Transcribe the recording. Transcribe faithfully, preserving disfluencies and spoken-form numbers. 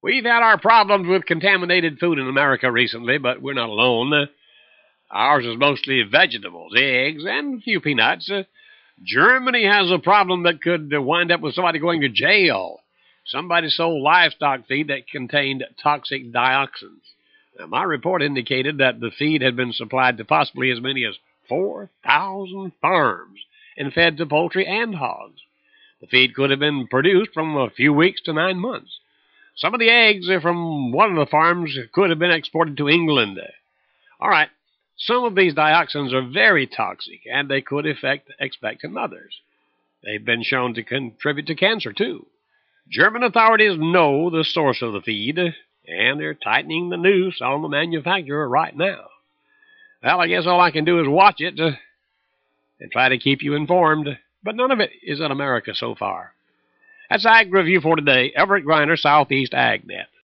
We've had our problems with contaminated food in America recently, but we're not alone. Ours is mostly vegetables, eggs, and a few peanuts. Germany has a problem that could wind up with somebody going to jail. Somebody sold livestock feed that contained toxic dioxins. Now, my report indicated that the feed had been supplied to possibly as many as four thousand farms and fed to poultry and hogs. The feed could have been produced from a few weeks to nine months. Some of the eggs from one of the farms could have been exported to England. All right, some of these dioxins are very toxic, and they could affect expectant mothers. They've been shown to contribute to cancer, too. German authorities know the source of the feed, and they're tightening the noose on the manufacturer right now. Well, I guess all I can do is watch it uh, and try to keep you informed, but none of it is in America so far. That's Ag Review for today. Everett Griner, Southeast AgNet.